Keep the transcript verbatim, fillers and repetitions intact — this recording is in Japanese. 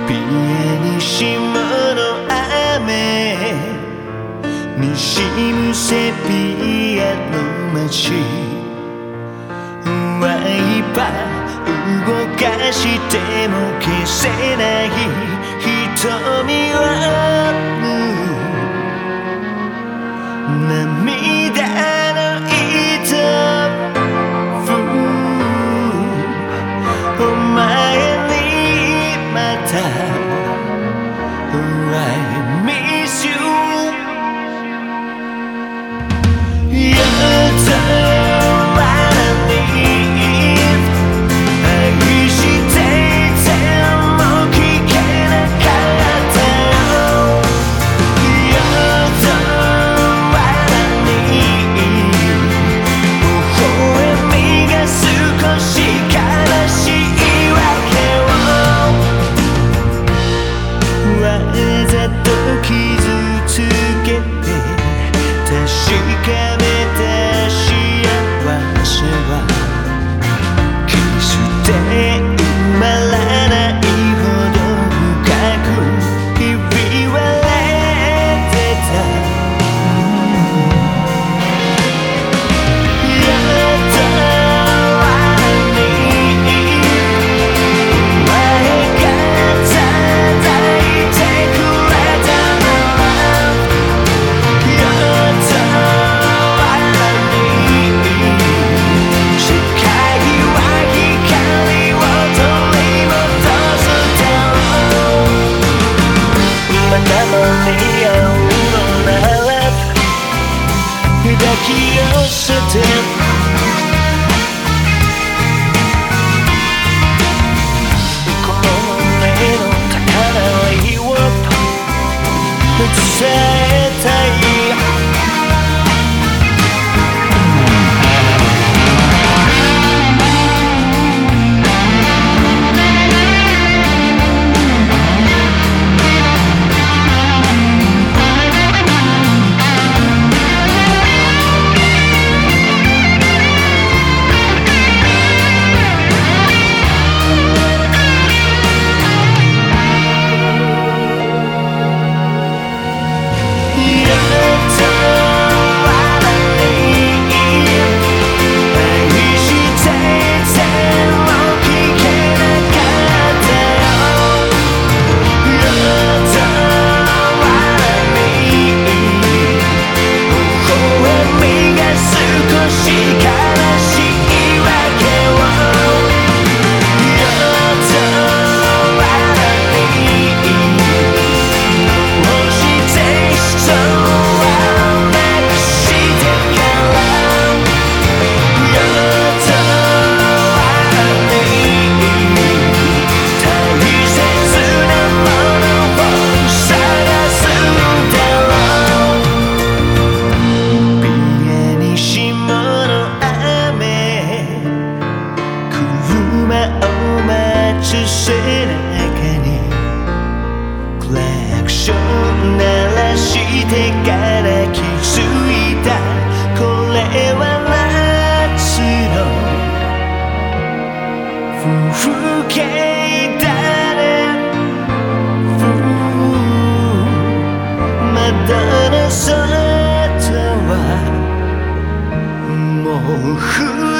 ピエニシモの雨にしむセピアの街ワイパー動かしても消せない瞳は涙の糸お前にまた I miss you You're the one I need 愛していても聞けなかったよ You're the one I need 微笑みが少し悲しいわけをわざと傷つけて確かめた幸せは決して埋まらないほど深くひび割れてた You're the one I need 前が叩いてくれたなら You're the one I need 世界は光を取り戻すだろう今たまに会うのなら抱き寄せてこの胸の高鳴りを伝えたい背中にクラクション鳴らしてから気づいたこれは夏の風景だね窓の外はもう冬